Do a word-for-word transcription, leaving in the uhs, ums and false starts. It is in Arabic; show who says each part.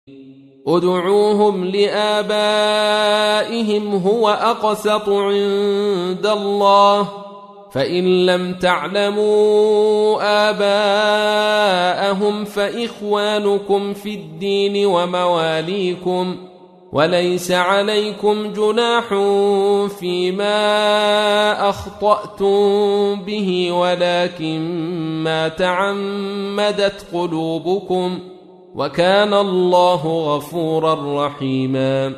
Speaker 1: ادعوهم لآبائهم هو أقسط عند الله، فإن لم تعلموا آباءهم فإخوانكم في الدين ومواليكم، وليس عليكم جناح فيما أخطأتم به ولكن ما تعمدت قلوبكم، وكان الله غفورا رحيما.